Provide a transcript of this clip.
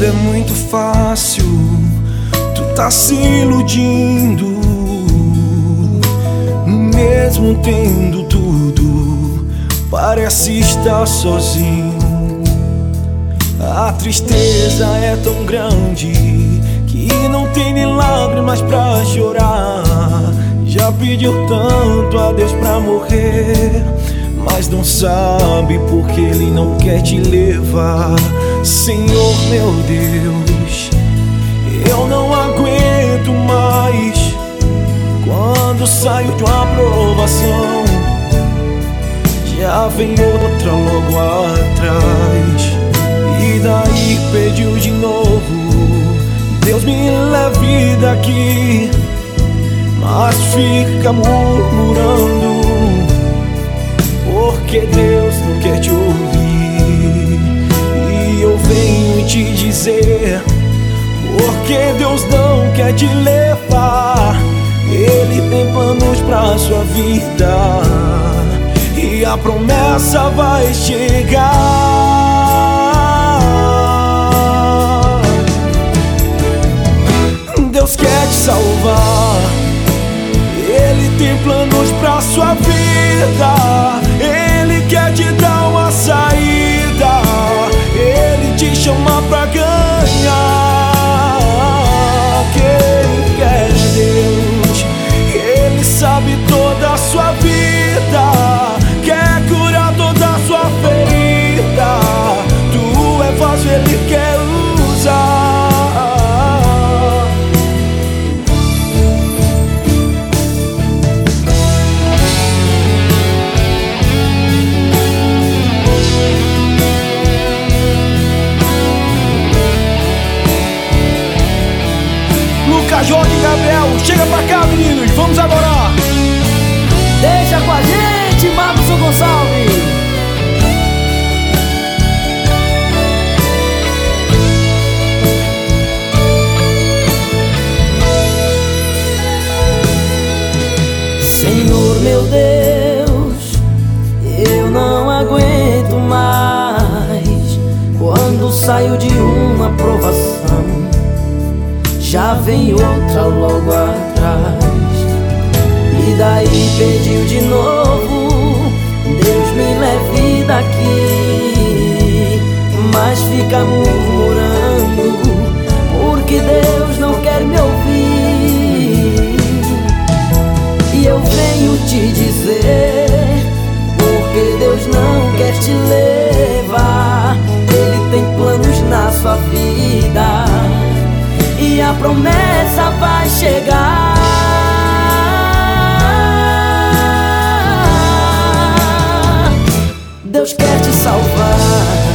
é muito fácil, tu tá se iludindo. Mesmo tendo tudo, parece estar sozinho. A tristeza é tão grande que não tem nem lágrimas pra chorar. Já pediu tanto a Deus pra morrer, mas não sabe porque Ele não quer te levar. Senhor meu Deus, eu não aguento mais. Quando saio de uma provação, já vem outra logo atrás. E daí pediu de novo: Deus me leve daqui. Mas fica murmurando, porque Deus não quer te ouvir. E eu venho te dizer, porque Deus não quer te levar. Ele tem planos pra sua vida e a promessa vai chegar. Deus quer te salvar, Ele tem planos pra sua vida. Ele quer te dar uma saída, Ele te chama pra ganhar. Quem quer Deus, Ele sabe toda a sua vida, quer curar toda a sua ferida. Tu é fácil, Ele quer usar. Jorge e Gabriel, chega pra cá, meninos, vamos adorar. Deixa com a gente, Marcos Gonçalves. Senhor meu Deus, eu não aguento mais. Quando saio de uma provação, já vem outra logo atrás. E daí pediu de novo: Deus me leve daqui. Mas fica murmurando, porque Deus não quer me ouvir. E eu venho te dizer, porque Deus não quer te levar. Ele tem planos na sua vida e a promessa vai chegar. Deus quer te salvar,